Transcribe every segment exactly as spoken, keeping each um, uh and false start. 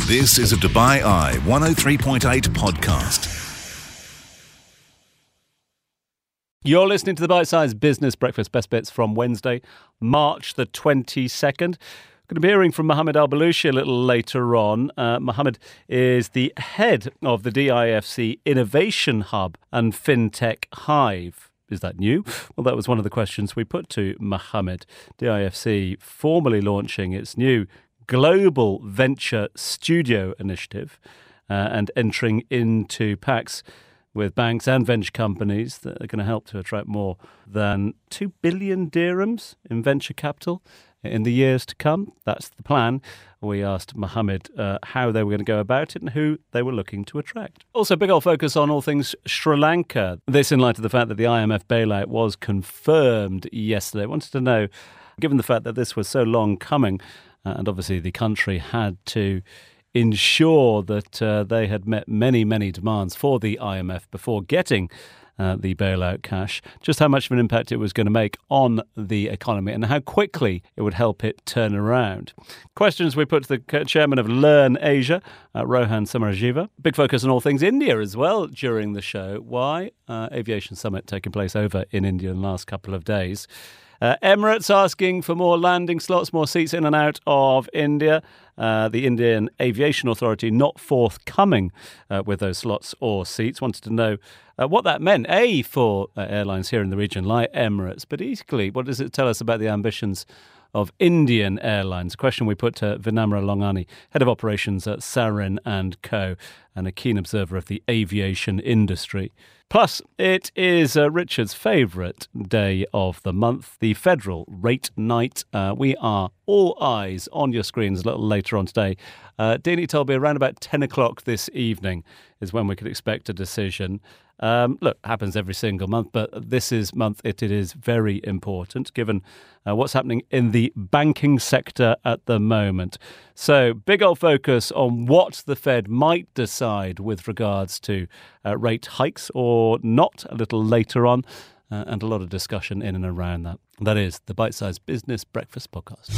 This is a Dubai Eye one oh three point eight podcast. You're listening to the Bite Size Business Breakfast Best Bits from Wednesday, March the twenty-second. Going to be hearing from Mohammed Al-Balushi a little later on. Uh, Mohammed is the head of the D I F C Innovation Hub and FinTech Hive. Is that new? Well, that was one of the questions we put to Mohammed. D I F C formally launching its new Global Venture Studio initiative uh, and entering into pacts with banks and venture companies that are going to help to attract more than two billion dirhams in venture capital in the years to come. That's the plan. We asked Mohammed uh, how they were going to go about it and who they were looking to attract. Also, big old focus on all things Sri Lanka. This in light of the fact that the I M F bailout was confirmed yesterday. I wanted to know, given the fact that this was so long coming, uh, and obviously the country had to ensure that uh, they had met many, many demands for the I M F before getting Uh, the bailout cash, just how much of an impact it was going to make on the economy and how quickly it would help it turn around. Questions we put to the chairman of Learn Asia, uh, Rohan Samarajiva. Big focus on all things India as well during the show. Why? Uh, aviation summit taking place over in India in the last couple of days. Uh, Emirates asking for more landing slots, more seats in and out of India. Uh, the Indian Aviation Authority not forthcoming uh, with those slots or seats. Wanted to know uh, what that meant, A, for uh, airlines here in the region like Emirates, but equally, what does it tell us about the ambitions of Indian Airlines? A question we put to Vinamra Longani, Head of Operations at Sarin and Co, and a keen observer of the aviation industry. Plus, it is uh, Richard's favourite day of the month, the Federal Rate Night. Uh, we are all eyes on your screens a little later on today. Uh, Deanie told me around about ten o'clock this evening is when we could expect a decision. Um, look, happens every single month, but this is month it, it is very important given uh, what's happening in the banking sector at the moment. So big old focus on what the Fed might decide with regards to uh, rate hikes or not a little later on, uh, and a lot of discussion in and around that. That is the Bite Size Business Breakfast Podcast.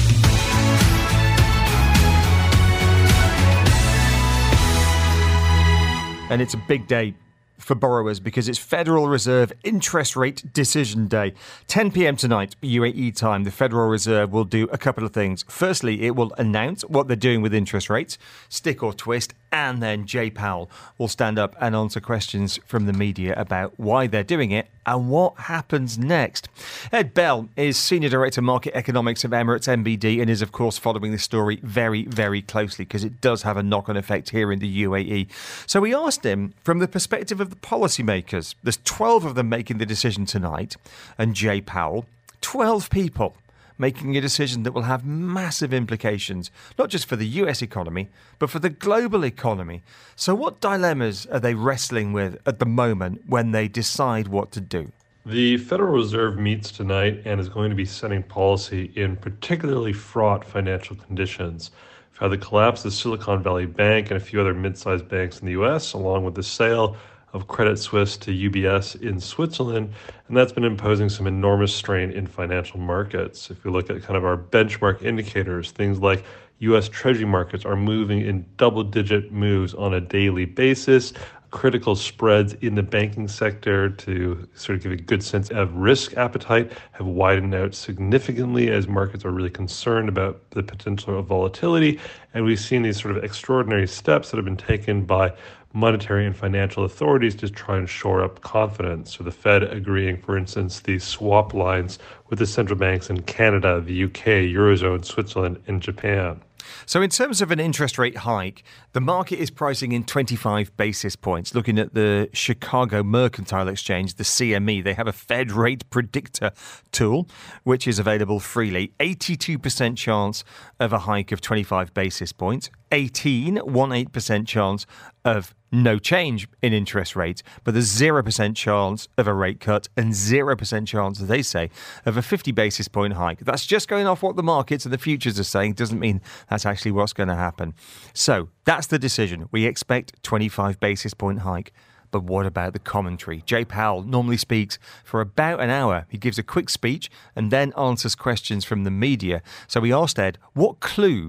And it's a big day for borrowers because it's Federal Reserve Interest Rate Decision Day. ten p.m. tonight, U A E time, the Federal Reserve will do a couple of things. Firstly, it will announce what they're doing with interest rates, stick or twist, and then Jay Powell will stand up and answer questions from the media about why they're doing it and what happens next. Ed Bell is Senior Director Market Economics of Emirates M B D and is, of course, following this story very, very closely because it does have a knock-on effect here in the U A E. So we asked him from the perspective of the policymakers. There's twelve of them making the decision tonight, and Jay Powell, twelve people making a decision that will have massive implications, not just for the U S economy, but for the global economy. So what dilemmas are they wrestling with at the moment when they decide what to do? The Federal Reserve meets tonight and is going to be setting policy in particularly fraught financial conditions. We've had the collapse of Silicon Valley Bank and a few other mid-sized banks in the U S, along with the sale of Credit Suisse to U B S in Switzerland, and that's been imposing some enormous strain in financial markets. If we look at kind of our benchmark indicators, things like U S Treasury markets are moving in double-digit moves on a daily basis. Critical spreads in the banking sector to sort of give a good sense of risk appetite have widened out significantly as markets are really concerned about the potential of volatility. And we've seen these sort of extraordinary steps that have been taken by monetary and financial authorities to try and shore up confidence. So the Fed agreeing, for instance, these swap lines with the central banks in Canada, the U K, Eurozone, Switzerland, and Japan. So in terms of an interest rate hike, the market is pricing in twenty-five basis points. Looking at the Chicago Mercantile Exchange, the C M E, they have a Fed rate predictor tool, which is available freely. eighty-two percent chance of a hike of twenty-five basis points, eighteen, eighteen percent chance of no change in interest rates, but there's zero percent chance of a rate cut and zero percent chance, as they say, of a fifty basis point hike. That's just going off what the markets and the futures are saying. Doesn't mean that's actually what's going to happen. So that's the decision. We expect twenty-five basis point hike. But what about the commentary? Jay Powell normally speaks for about an hour. He gives a quick speech and then answers questions from the media. So we asked Ed, what clues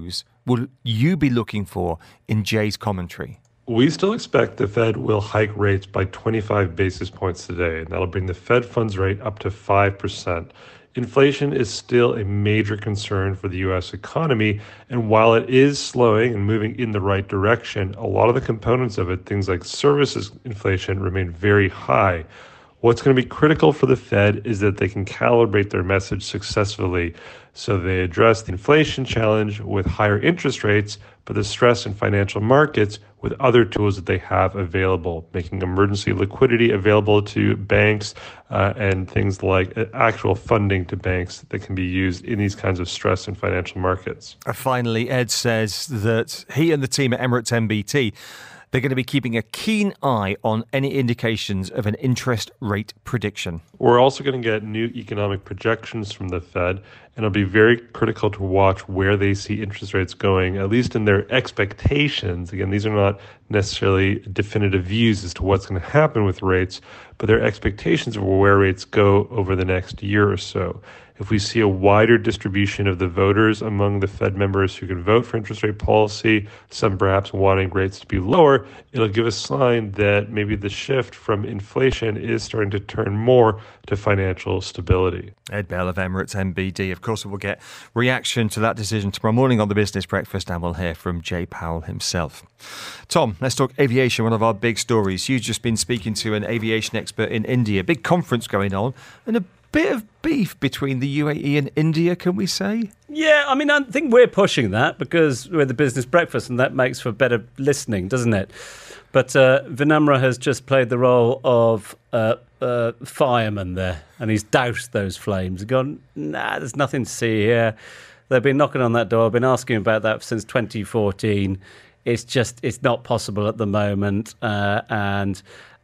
will you be looking for in Jay's commentary? We still expect the Fed will hike rates by twenty-five basis points today, and that'll bring the Fed funds rate up to five percent. Inflation is still a major concern for the U S economy, and while it is slowing and moving in the right direction, a lot of the components of it, things like services inflation, remain very high. What's going to be critical for the Fed is that they can calibrate their message successfully so they address the inflation challenge with higher interest rates, but the stress in financial markets with other tools that they have available, making emergency liquidity available to banks uh, and things like actual funding to banks that can be used in these kinds of stress in financial markets. Finally, Ed says that he and the team at Emirates M B T, they're going to be keeping a keen eye on any indications of an interest rate prediction. We're also going to get new economic projections from the Fed, and it'll be very critical to watch where they see interest rates going, at least in their expectations. Again, these are not necessarily definitive views as to what's going to happen with rates, but their expectations of where rates go over the next year or so. If we see a wider distribution of the voters among the Fed members who can vote for interest rate policy, some perhaps wanting rates to be lower, it'll give a sign that maybe the shift from inflation is starting to turn more to financial stability. Ed Bell of Emirates M B D. Of course, we'll get reaction to that decision tomorrow morning on the Business Breakfast, and we'll hear from Jay Powell himself. Tom, let's talk aviation, one of our big stories. You've just been speaking to an aviation expert in India. Big conference going on, and a bit of beef between the U A E and India, can we say? Yeah, I mean, I think we're pushing that because we're the Business Breakfast, and that makes for better listening, doesn't it? But uh, Vinamra has just played the role of uh, uh, fireman there, and he's doused those flames. He's gone, nah, there's nothing to see here. They've been knocking on that door. I've been asking about that since twenty fourteen. It's just, it's not possible at the moment, uh, and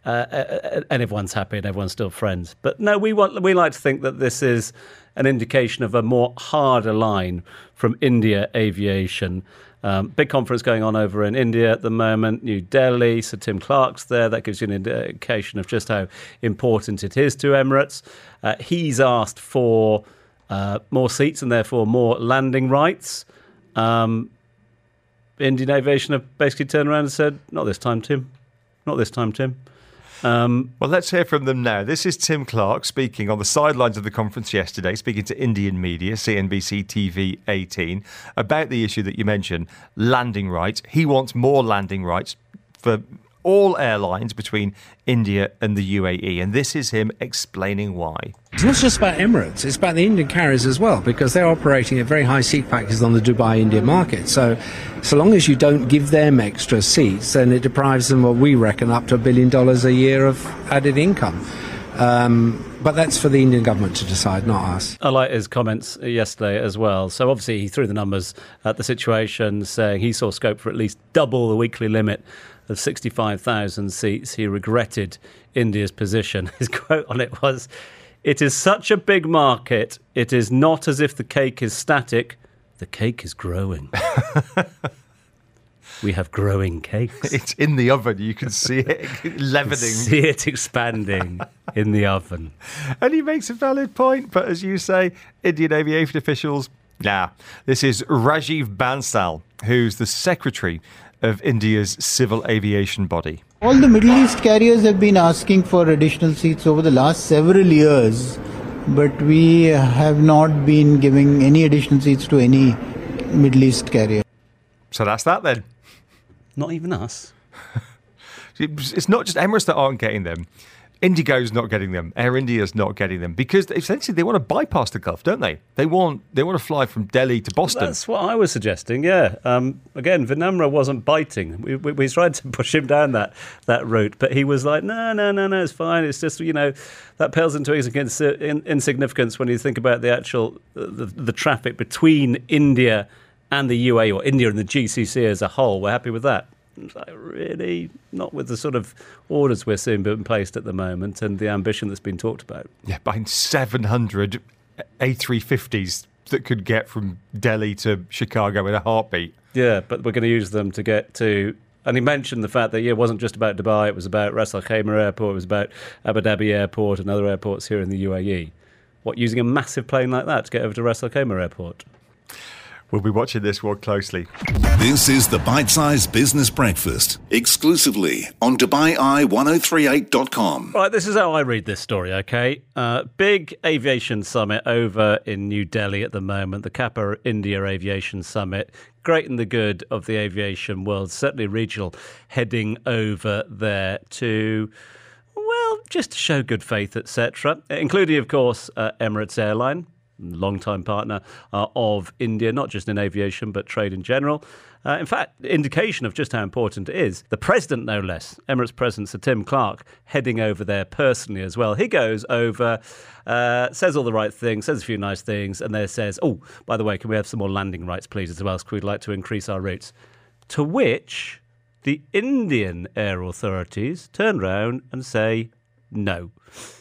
uh, and everyone's happy and everyone's still friends. But no, we want we like to think that this is an indication of a more harder line from India Aviation. Um, big conference going on over in India at the moment, New Delhi. So Tim Clark's there. That gives you an indication of just how important it is to Emirates. Uh, he's asked for uh, more seats and therefore more landing rights. Um, Indian Aviation have basically turned around and said, not this time, Tim. Not this time, Tim. Um, well, let's hear from them now. This is Tim Clark speaking on the sidelines of the conference yesterday, speaking to Indian media, C N B C T V eighteen, about the issue that you mentioned, landing rights. He wants more landing rights for all airlines between India and the U A E. And this is him explaining why. It's not just about Emirates, it's about the Indian carriers as well, because they're operating at very high seat factors on the Dubai-India market. So, so long as you don't give them extra seats, then it deprives them, what we reckon, up to a billion dollars a year of added income. Um, but that's for the Indian government to decide, not us. I like his comments yesterday as well. So obviously he threw the numbers at the situation, saying he saw scope for at least double the weekly limit of sixty-five thousand seats. He regretted India's position. His quote on it was, "It is such a big market, it is not as if the cake is static, the cake is growing." We have growing cakes. It's in the oven. You can see it leavening. See it expanding in the oven. And he makes a valid point. But as you say, Indian aviation officials, nah. This is Rajiv Bansal, who's the secretary of India's civil aviation body. All the Middle East carriers have been asking for additional seats over the last several years, but we have not been giving any additional seats to any Middle East carrier. So that's that then. Not even us. It's not just Emirates that aren't getting them. Indigo's not getting them. Air India's not getting them because essentially they want to bypass the Gulf, don't they? They want they want to fly from Delhi to Boston. That's what I was suggesting. Yeah. Um, again, Vinamra wasn't biting. We, we, we tried to push him down that that route, but he was like, no, no, no, no, it's fine. It's just, you know, that pales into insignificance when you think about the actual the, the traffic between India and the U A E, or India and the G C C as a whole. We're happy with that. It's like, really? Not with the sort of orders we're seeing being placed at the moment and the ambition that's been talked about. Yeah, buying seven hundred A three fifties that could get from Delhi to Chicago in a heartbeat. Yeah, but we're going to use them to get to... And he mentioned the fact that yeah, it wasn't just about Dubai, it was about Ras Al Khaimah Airport, it was about Abu Dhabi Airport and other airports here in the U A E. What, using a massive plane like that to get over to Ras Al Khaimah Airport? We'll be watching this one closely. This is the Bite Size Business Breakfast, exclusively on Dubai Eye ten thirty-eight dot com. Right, this is how I read this story, okay? Uh, big aviation summit over in New Delhi at the moment, the Kappa India Aviation Summit. Great and the good of the aviation world, certainly regional, heading over there to, well, just to show good faith, et cetera, including, of course, uh, Emirates Airline, long-time partner uh, of India, not just in aviation, but trade in general. Uh, in fact, indication of just how important it is. The president, no less, Emirates President Sir Tim Clark, heading over there personally as well. He goes over, uh, says all the right things, says a few nice things, and then says, oh, by the way, can we have some more landing rights, please, as well, because we'd like to increase our routes. To which the Indian air authorities turn round and say, no.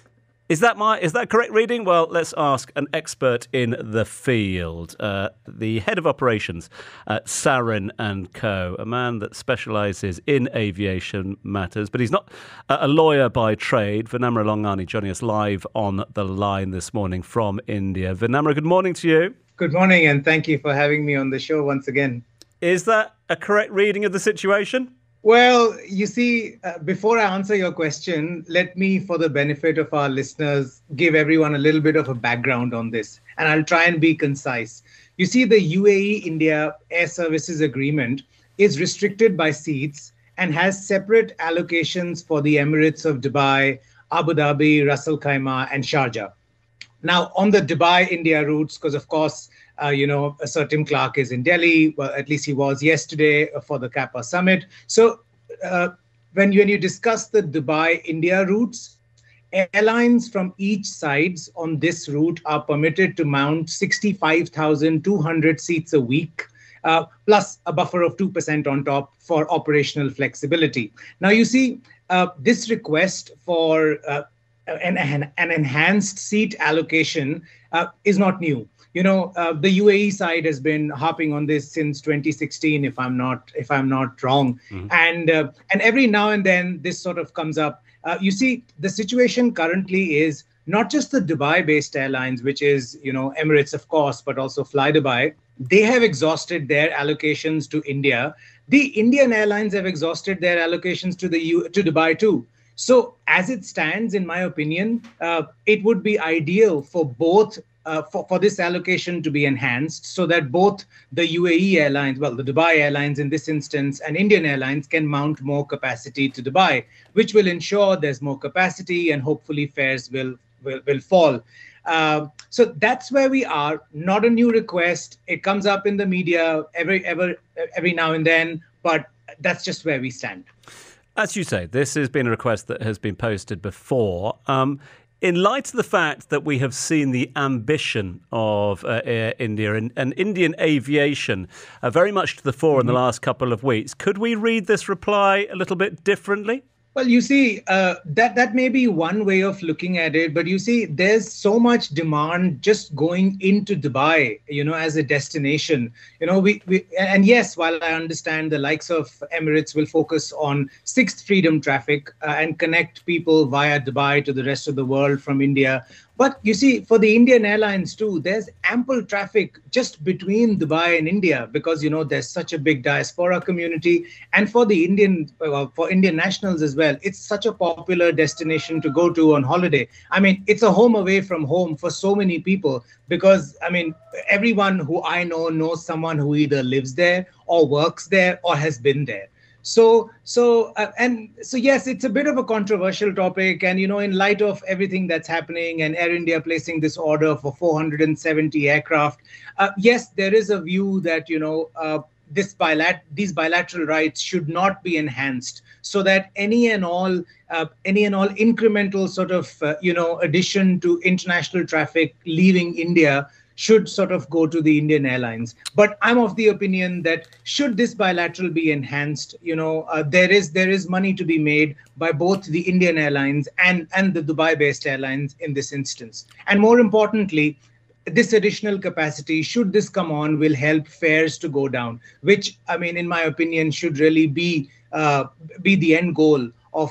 Is that my is that correct reading? Well, let's ask an expert in the field, uh, the head of operations at Sarin and Co, a man that specialises in aviation matters, but he's not a lawyer by trade. Vinamra Longani joining us live on the line this morning from India. Vinamra, good morning to you. Good morning, and thank you for having me on the show once again. Is that a correct reading of the situation? Well, you see, uh, before I answer your question, let me, for the benefit of our listeners, give everyone a little bit of a background on this, and I'll try and be concise. You see, the U A E-India Air Services Agreement is restricted by seats and has separate allocations for the Emirates of Dubai, Abu Dhabi, Ras Al Khaimah, and Sharjah. Now, on the Dubai-India routes, because of course, Uh, you know, Sir Tim Clark is in Delhi. Well, at least he was yesterday for the Kappa Summit. So uh, when, you, when you discuss the Dubai-India routes, airlines from each sides on this route are permitted to mount sixty-five thousand two hundred seats a week, uh, plus a buffer of two percent on top for operational flexibility. Now, you see, uh, this request for uh, an, an, an enhanced seat allocation uh, is not new. You know, uh, the U A E side has been harping on this since twenty sixteen, if I'm not if I'm not wrong. Mm-hmm. And uh, and every now and then this sort of comes up. Uh, you see, the situation currently is not just the Dubai-based airlines, which is, you know, Emirates, of course, but also Fly Dubai. They have exhausted their allocations to India. The Indian airlines have exhausted their allocations to the U- to Dubai too. So as it stands, in my opinion, uh, it would be ideal for both Uh, for, for this allocation to be enhanced so that both the U A E airlines, well, the Dubai airlines in this instance, and Indian airlines can mount more capacity to Dubai, which will ensure there's more capacity and hopefully fares will, will, will fall. Uh, so that's where we are. Not a new request. It comes up in the media every, ever, every now and then, but that's just where we stand. As you say, this has been a request that has been posted before. Um, In light of the fact that we have seen the ambition of uh, Air India and, and Indian aviation uh, very much to the fore mm-hmm. in the last couple of weeks, could we read this reply a little bit differently? Well, you see, uh, that, that may be one way of looking at it, but you see, there's so much demand just going into Dubai, you know, as a destination. You know, we, we and yes, while I understand the likes of Emirates will focus on sixth freedom traffic uh, and connect people via Dubai to the rest of the world from India. But you see, for the Indian airlines too, there's ample traffic just between Dubai and India because, you know, there's such a big diaspora community. And for the Indian, well, for Indian nationals as well, it's such a popular destination to go to on holiday. I mean, it's a home away from home for so many people because, I mean, everyone who I know knows someone who either lives there or works there or has been there. So, so, uh, and so, yes, it's a bit of a controversial topic. And, you know, in light of everything that's happening and Air India placing this order for four hundred seventy aircraft, uh, yes, there is a view that, you know, uh, this bilat- these bilateral rights should not be enhanced so that any and all, uh, any and all incremental sort of, uh, you know, addition to international traffic leaving India should sort of go to the Indian airlines. But I'm of the opinion that should this bilateral be enhanced, you know, uh, there is there is money to be made by both the Indian airlines and, and the Dubai-based airlines in this instance. And more importantly, this additional capacity, should this come on, will help fares to go down, which, I mean, in my opinion, should really be uh, be the end goal of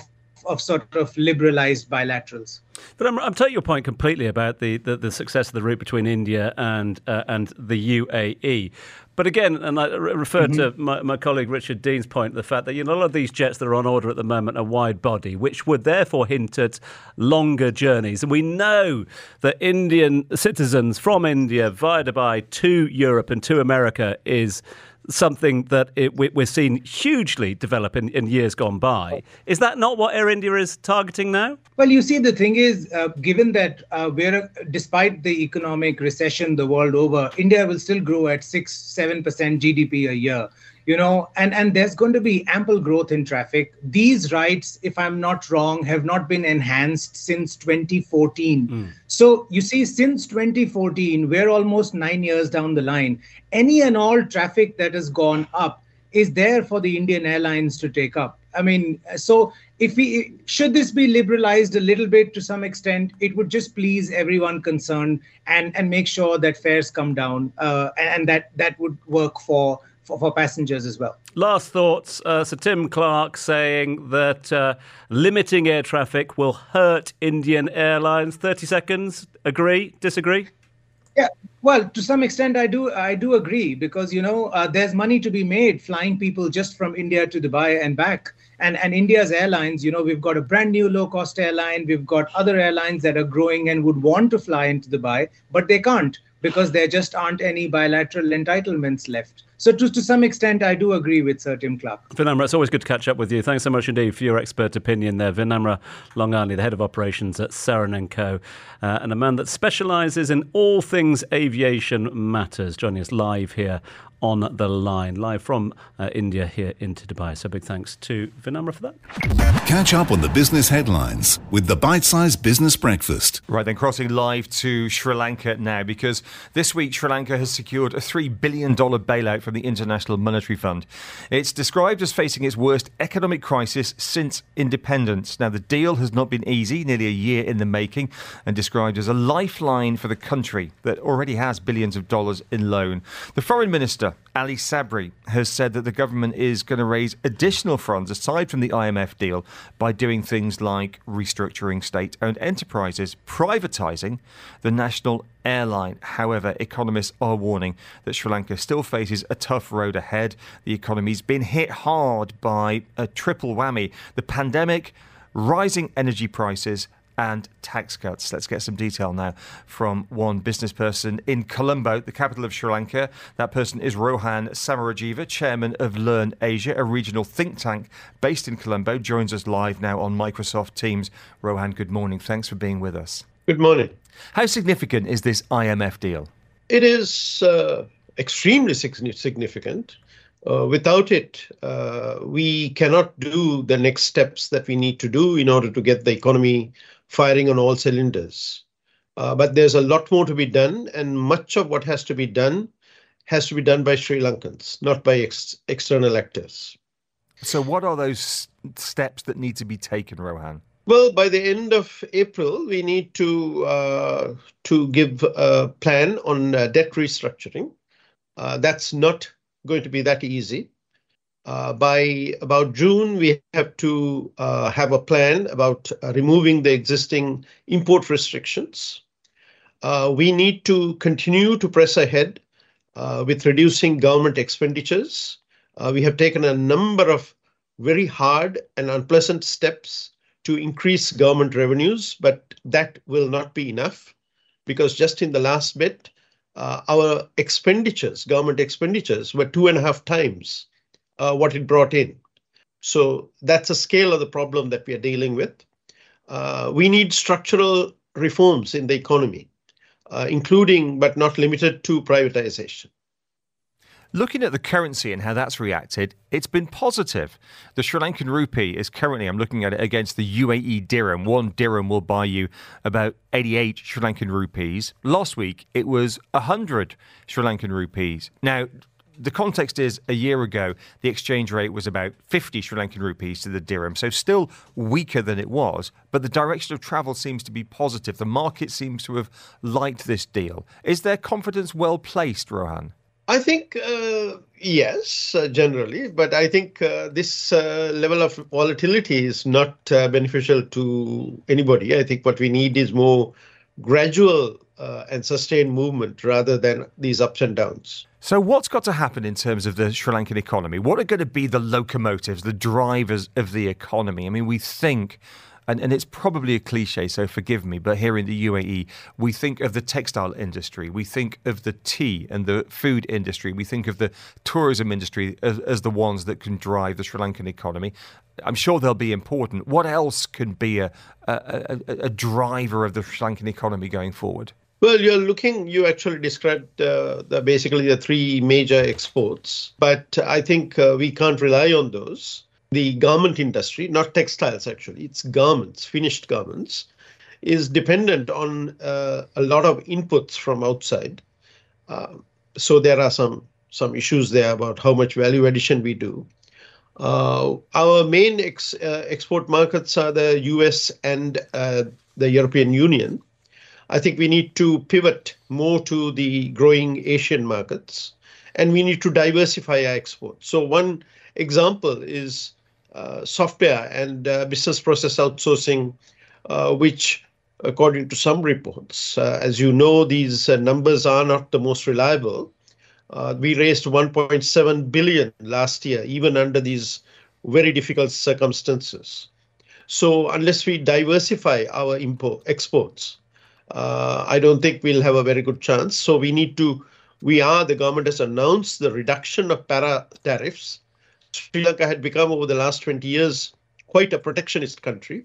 of sort of liberalized bilaterals. But I'm, I'm taking your point completely about the, the, the success of the route between India and uh, and the U A E. But again, and I re- refer mm-hmm. to my, my colleague Richard Dean's point, the fact that you know, a lot of these jets that are on order at the moment are wide body, which would therefore hint at longer journeys. And we know that Indian citizens from India via Dubai to Europe and to America is something that it, we, we're seeing hugely develop in, in years gone by. Is that not what Air India is targeting now? Well, you see, the thing is, uh, given that uh, we're, despite the economic recession the world over, India will still grow at six, seven percent G D P a year. You know, and, and there's going to be ample growth in traffic. These rights, if I'm not wrong, have not been enhanced since twenty fourteen. Mm. So you see, since twenty fourteen, we're almost nine years down the line. Any and all traffic that has gone up is there for the Indian Airlines to take up. I mean, so if we should this be liberalized a little bit to some extent, it would just please everyone concerned and, and make sure that fares come down uh, and that that would work for For, for passengers as well. Last thoughts. Uh, Sir Tim Clark saying that uh, limiting air traffic will hurt Indian Airlines. thirty seconds. Agree? Disagree? Yeah. Well, to some extent, I do. I do agree because you know uh, there's money to be made flying people just from India to Dubai and back. And and India's airlines, you know, we've got a brand new low cost airline. We've got other airlines that are growing and would want to fly into Dubai, but they can't because there just aren't any bilateral entitlements left. So to, to some extent, I do agree with Sir Tim Clark. Vinamra, it's always good to catch up with you. Thanks so much indeed for your expert opinion there. Vinamra Longani, the head of operations at Saran and Co, uh, and a man that specialises in all things aviation matters, joining us live here on the line, live from uh, India here into Dubai. So big thanks to Vinamra for that. Catch up on the business headlines with the Bite-Sized Business Breakfast. Right then, crossing live to Sri Lanka now, because this week Sri Lanka has secured a three billion dollars bailout from the International Monetary Fund. It's described as facing its worst economic crisis since independence. Now, the deal has not been easy, nearly a year in the making, and described as a lifeline for the country that already has billions of dollars in loan. The Foreign Minister, Ali Sabri, has said that the government is going to raise additional funds aside from the I M F deal by doing things like restructuring state-owned enterprises, privatising the national airline. However, economists are warning that Sri Lanka still faces a tough road ahead. The economy's been hit hard by a triple whammy: the pandemic, rising energy prices, and tax cuts. Let's get some detail now from one business person in Colombo, the capital of Sri Lanka. That person is Rohan Samarajiva, chairman of Learn Asia, a regional think tank based in Colombo, joins us live now on Microsoft Teams. Rohan, good morning. Thanks for being with us. Good morning. How significant is this I M F deal? It is uh, extremely significant. Uh, without it, uh, we cannot do the next steps that we need to do in order to get the economy firing on all cylinders. Uh, but there's a lot more to be done, and much of what has to be done has to be done by Sri Lankans, not by ex- external actors. So what are those steps that need to be taken, Rohan? Well, by the end of April, we need to uh, to give a plan on uh, debt restructuring. Uh, that's not going to be that easy. Uh, by about June, we have to uh, have a plan about uh, removing the existing import restrictions. Uh, we need to continue to press ahead uh, with reducing government expenditures. Uh, we have taken a number of very hard and unpleasant steps to increase government revenues, but that will not be enough because just in the last bit, uh, our expenditures, government expenditures, were two and a half times Uh, what it brought in. So that's a scale of the problem that we are dealing with. Uh, we need structural reforms in the economy, uh, including but not limited to privatization. Looking at the currency and how that's reacted, it's been positive. The Sri Lankan rupee is currently, I'm looking at it against the U A E dirham. One dirham will buy you about eighty-eight Sri Lankan rupees. Last week, it was one hundred Sri Lankan rupees. Now, the context is a year ago, the exchange rate was about fifty Sri Lankan rupees to the dirham, so still weaker than it was, but the direction of travel seems to be positive. The market seems to have liked this deal. Is their confidence well placed, Rohan? I think uh, yes, uh, generally, but I think uh, this uh, level of volatility is not uh, beneficial to anybody. I think what we need is more gradual uh, and sustained movement rather than these ups and downs. So what's got to happen in terms of the Sri Lankan economy? What are going to be the locomotives, the drivers of the economy? I mean, we think, and, and it's probably a cliche, so forgive me, but here in the U A E, we think of the textile industry, we think of the tea and the food industry, we think of the tourism industry as, as the ones that can drive the Sri Lankan economy. I'm sure they'll be important. What else can be a, a, a, a driver of the Sri Lankan economy going forward? Well, you're looking, you actually described uh, the, basically the three major exports, but I think uh, we can't rely on those. The garment industry, not textiles actually, it's garments, finished garments, is dependent on uh, a lot of inputs from outside. Uh, so there are some, some issues there about how much value addition we do. Uh, our main ex, uh, export markets are the U S and uh, the European Union. I think we need to pivot more to the growing Asian markets, and we need to diversify our exports. So one example is uh, software and uh, business process outsourcing, uh, which, according to some reports, uh, as you know, these uh, numbers are not the most reliable. Uh, we raised one point seven billion last year, even under these very difficult circumstances. So unless we diversify our import exports, Uh, I don't think we'll have a very good chance. So we need to, we are, the government has announced the reduction of para tariffs. Sri Lanka had become over the last twenty years quite a protectionist country.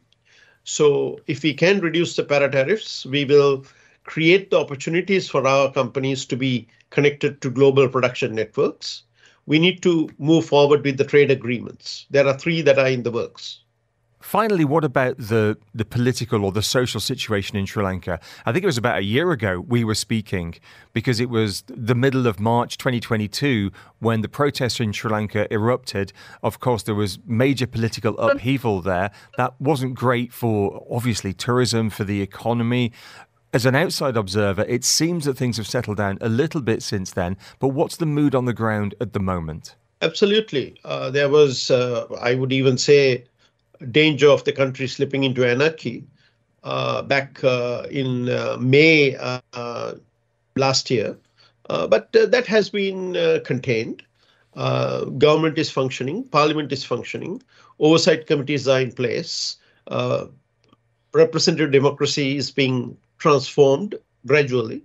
So if we can reduce the para tariffs, we will create the opportunities for our companies to be connected to global production networks. We need to move forward with the trade agreements. There are three that are in the works. Finally, what about the, the political or the social situation in Sri Lanka? I think it was about a year ago we were speaking, because it was the middle of March twenty twenty-two when the protests in Sri Lanka erupted. Of course, there was major political upheaval there. That wasn't great for, obviously, tourism, for the economy. As an outside observer, it seems that things have settled down a little bit since then. But what's the mood on the ground at the moment? Absolutely. Uh, there was, uh, I would even say, danger of the country slipping into anarchy uh, back uh, in uh, May uh, uh, last year. Uh, but uh, that has been uh, contained. Uh, government is functioning, parliament is functioning, oversight committees are in place, uh, representative democracy is being transformed gradually.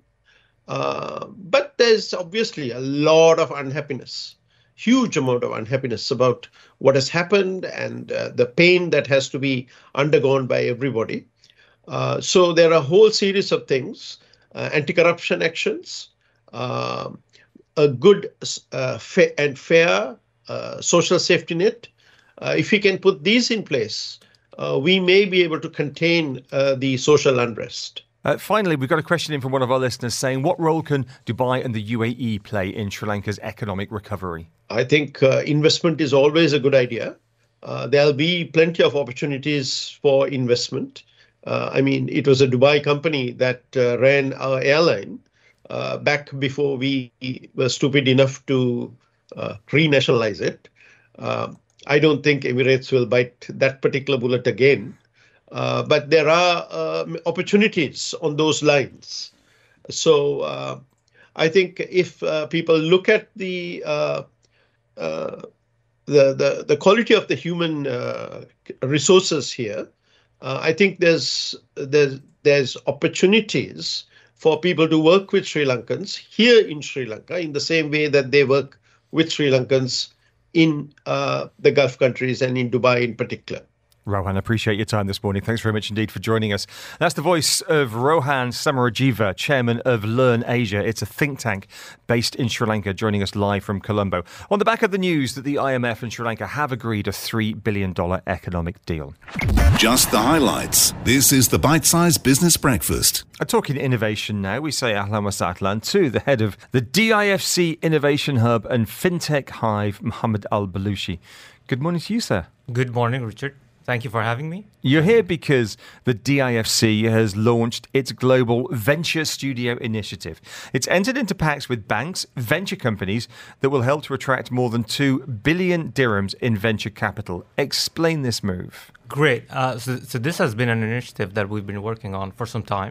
Uh, but there's obviously a lot of unhappiness. Huge amount of unhappiness about what has happened and uh, the pain that has to be undergone by everybody. Uh, so there are a whole series of things, uh, anti-corruption actions, uh, a good uh, fa- and fair uh, social safety net. Uh, if we can put these in place, uh, we may be able to contain uh, the social unrest. Uh, finally, we've got a question in from one of our listeners saying, what role can Dubai and the U A E play in Sri Lanka's economic recovery? I think uh, investment is always a good idea. Uh, there'll be plenty of opportunities for investment. Uh, I mean, it was a Dubai company that uh, ran our airline uh, back before we were stupid enough to uh, renationalize it. Uh, I don't think Emirates will bite that particular bullet again. Uh, but there are uh, opportunities on those lines. So uh, I think if uh, people look at the, uh, uh, the the the quality of the human uh, resources here, uh, I think there's there's there's opportunities for people to work with Sri Lankans here in Sri Lanka in the same way that they work with Sri Lankans in uh, the Gulf countries and in Dubai in particular. Rohan, I appreciate your time this morning. Thanks very much indeed for joining us. That's the voice of Rohan Samarajiva, chairman of Learn Asia. It's a think tank based in Sri Lanka, joining us live from Colombo. On the back of the news that the I M F and Sri Lanka have agreed a three billion dollars economic deal. Just the highlights. This is the Bite-Sized Business Breakfast. Uh, talking innovation now, we say Ahlan wa Sahlan to the head of the D I F C Innovation Hub and FinTech Hive, Mohammed Al Balushi. Good morning to you, sir. Good morning, Richard. Thank you for having me. You're here because the D I F C has launched its global Venture Studio initiative. It's entered into pacts with banks, venture companies that will help to attract more than two billion dirhams in venture capital. Explain this move. Great. Uh, so, so this has been an initiative that we've been working on for some time.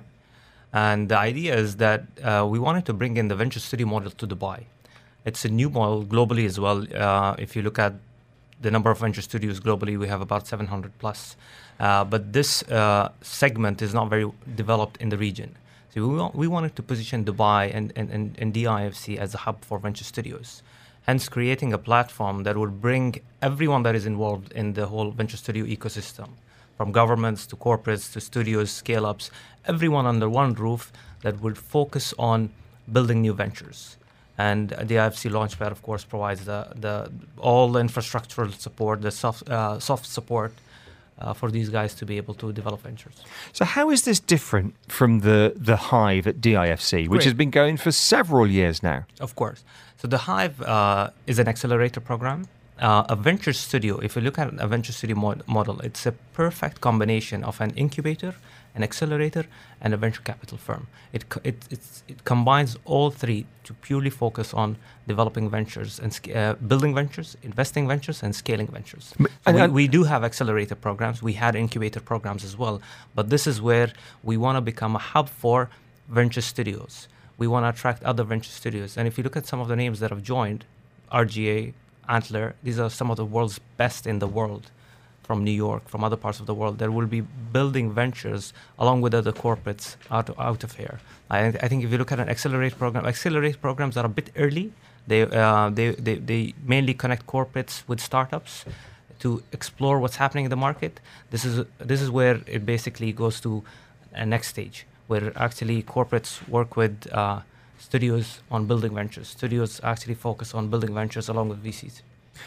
And the idea is that uh, we wanted to bring in the venture studio model to Dubai. It's a new model globally as well. Uh, if you look at the number of venture studios globally, we have about seven hundred plus. Uh, but this uh, segment is not very developed in the region. So we, want, we wanted to position Dubai and, and, and, and D I F C as a hub for venture studios. Hence creating a platform that would bring everyone that is involved in the whole venture studio ecosystem, from governments to corporates to studios, scale-ups, everyone under one roof that would focus on building new ventures. And the I F C Launchpad, of course, provides the, the all the infrastructural support, the soft, uh, soft support uh, for these guys to be able to develop ventures. So how is this different from the, the Hive at D I F C, which Great. has been going for several years now? Of course. So the Hive uh, is an accelerator program. Uh, a venture studio, if you look at a venture studio mod- model, it's a perfect combination of an incubator, an accelerator, and a venture capital firm. It co- it it's, it combines all three to purely focus on developing ventures and sc- uh, building ventures, investing ventures, and scaling ventures. But, So we, and- we do have accelerator programs. We had incubator programs as well. But this is where we want to become a hub for venture studios. We want to attract other venture studios. And if you look at some of the names that have joined, R G A, Antler, these are some of the world's best in the world, from New York, from other parts of the world, that will be building ventures along with other corporates out, out of here. I, I think if you look at an accelerate program, accelerate programs are a bit early. They, uh, they, they, they mainly connect corporates with startups to explore what's happening in the market. This is, this is where it basically goes to a next stage, where actually corporates work with uh, studios on building ventures. Studios actually focus on building ventures along with V Cs.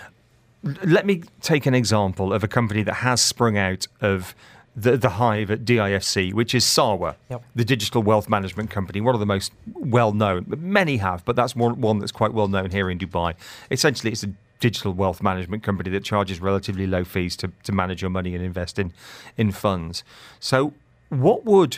Let me take an example of a company that has sprung out of the, the Hive at D I F C, which is Sarwa, Yep. the digital wealth management company, one of the most well-known. Many have, but that's one, one that's quite well-known here in Dubai. Essentially, it's a digital wealth management company that charges relatively low fees to, to manage your money and invest in, in funds. So what would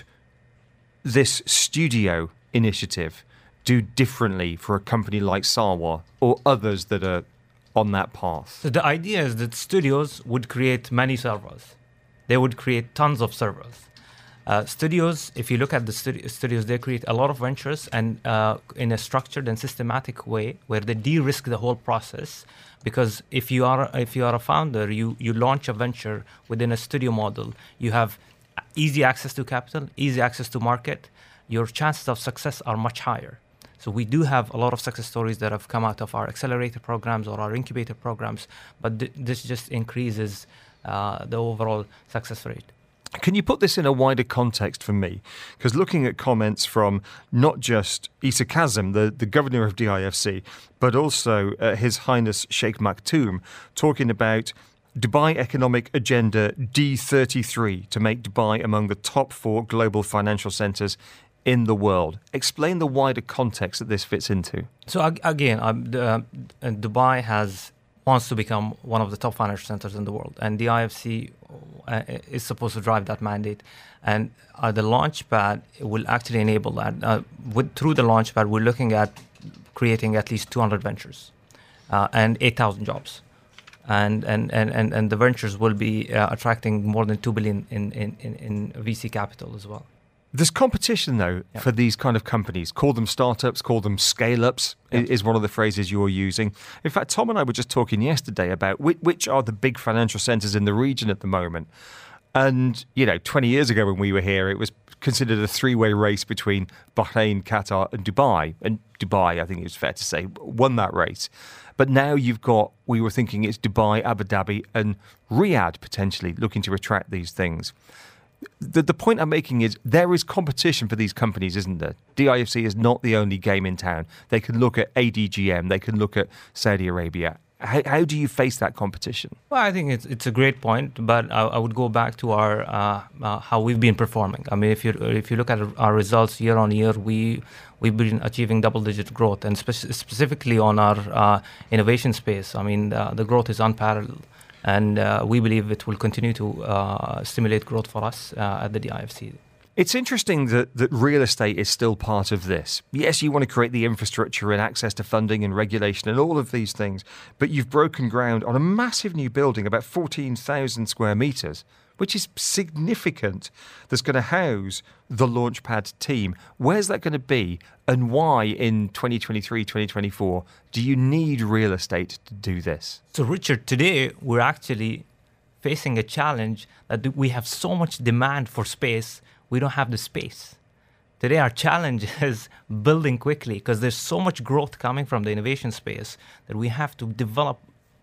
this studio initiative do differently for a company like Sarwa or others that are on that path? So the idea is that studios would create many servers. They would create tons of servers. Uh, studios, if you look at the studi- studios, they create a lot of ventures and uh, in a structured and systematic way where they de-risk the whole process. Because if you are if you are a founder, you you launch a venture within a studio model, you have easy access to capital, easy access to market. Your chances of success are much higher. So we do have a lot of success stories that have come out of our accelerator programs or our incubator programs, but th- this just increases uh, the overall success rate. Can you put this in a wider context for me? Because looking at comments from not just Issa Kazem, the, the governor of D I F C, but also uh, His Highness Sheikh Maktoum, talking about Dubai Economic Agenda D thirty-three to make Dubai among the top four global financial centres in the world. Explain the wider context that this fits into. So ag- again, um, the, uh, Dubai has wants to become one of the top financial centers in the world, and the I F C uh, is supposed to drive that mandate. And uh, the Launchpad will actually enable that. Uh, with, through the Launchpad, we're looking at creating at least two hundred ventures uh, and eight thousand jobs. And, and, and, and, and the ventures will be uh, attracting more than two billion in, in, in, in V C capital as well. There's competition, though, Yep. for these kind of companies. Call them startups, call them scale-ups, Yep. is one of the phrases you're using. In fact, Tom and I were just talking yesterday about which, which are the big financial centres in the region at the moment. And, you know, twenty years ago when we were here, it was considered a three-way race between Bahrain, Qatar and Dubai. And Dubai, I think it's fair to say, won that race. But now you've got, we were thinking it's Dubai, Abu Dhabi and Riyadh potentially looking to attract these things. The, the point I'm making is there is competition for these companies, isn't there? D I F C is not the only game in town. They can look at A D G M, they can look at Saudi Arabia. How, how do you face that competition? Well, I think it's it's a great point, but I, I would go back to our uh, uh, how we've been performing. I mean, if you if you look at our results year on year, we we've been achieving double-digit growth, and spe- specifically on our uh, innovation space. I mean, uh, the growth is unparalleled. And uh, we believe it will continue to uh, stimulate growth for us uh, at the D I F C. It's interesting that, that real estate is still part of this. Yes, you want to create the infrastructure and access to funding and regulation and all of these things, but you've broken ground on a massive new building, about fourteen thousand square metres, which is significant, that's going to house the Launchpad team. Where's that going to be, and why in twenty twenty-three, twenty twenty-four do you need real estate to do this? So, Richard, today we're actually facing a challenge that we have so much demand for space, we don't have the space. Today our challenge is building quickly because there's so much growth coming from the innovation space that we have to develop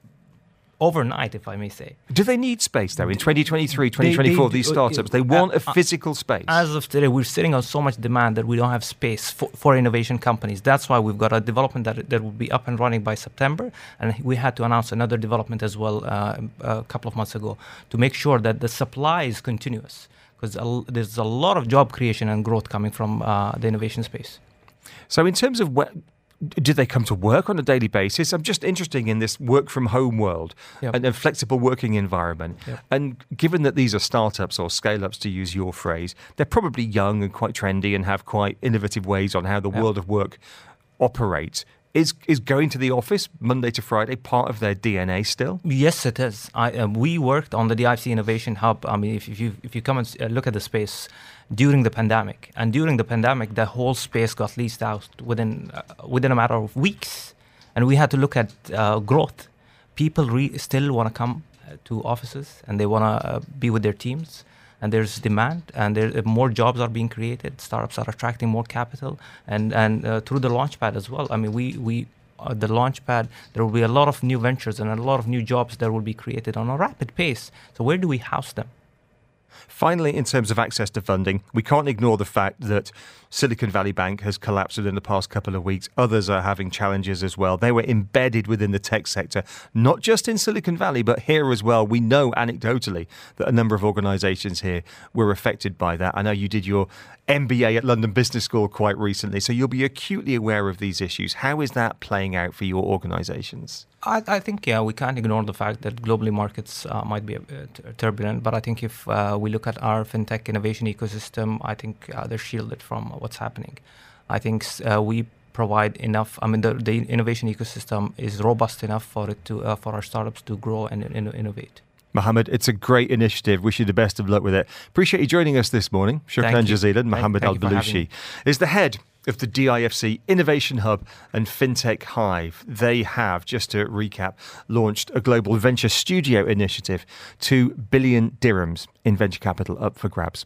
overnight, if I may say. Do they need space, though, in twenty twenty-three, twenty twenty-four, they, they, these startups? They want a physical space. As of today, we're sitting on so much demand that we don't have space for, for innovation companies. That's why we've got a development that, that will be up and running by September. And we had to announce another development as well uh, a couple of months ago to make sure that the supply is continuous, because there's a lot of job creation and growth coming from uh, the innovation space. So in terms of what... do they come to work on a daily basis? I'm just interested in this work from home world yep. and a flexible working environment. Yep. And given that these are startups or scale-ups, to use your phrase, they're probably young and quite trendy and have quite innovative ways on how the yep. world of work operates. Is is going to the office Monday to Friday part of their D N A still? Yes, it is. I, uh, we worked on the D I F C Innovation Hub. I mean, if, if you if you come and look at the space during the pandemic, and during the pandemic, the whole space got leased out within uh, within a matter of weeks, and we had to look at uh, growth. People re- still want to come to offices, and they want to uh, be with their teams. And there's demand, and there more jobs are being created. Startups are attracting more capital, and and uh, through the Launchpad as well. I mean, we we uh, the Launchpad. There will be a lot of new ventures and a lot of new jobs that will be created on a rapid pace. So where do we house them? Finally, in terms of access to funding, we can't ignore the fact that Silicon Valley Bank has collapsed within the past couple of weeks. Others are having challenges as well. They were embedded within the tech sector, not just in Silicon Valley, but here as well. We know anecdotally that a number of organisations here were affected by that. I know you did your M B A at London Business School quite recently, so you'll be acutely aware of these issues. How is that playing out for your organisations? I, I think, yeah, we can't ignore the fact that globally markets uh, might be uh, t- turbulent. But I think if uh, we look at our fintech innovation ecosystem, I think uh, they're shielded from what's happening. I think uh, we provide enough. I mean, the, the innovation ecosystem is robust enough for it to uh, for our startups to grow and, and innovate. Mohammed, it's a great initiative. Wish you the best of luck with it. Appreciate you joining us this morning. Shukran jazeelan. Mohammed Al-Balushi is the head of the D I F C Innovation Hub and FinTech Hive. They have, just to recap, launched a global venture studio initiative, two billion dirhams in venture capital up for grabs.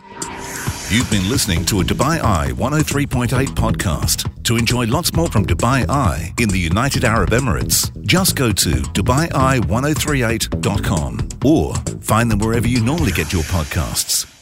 You've been listening to a Dubai Eye one oh three point eight podcast. To enjoy lots more from Dubai Eye in the United Arab Emirates, just go to dubai eye ten thirty-eight dot com or find them wherever you normally get your podcasts.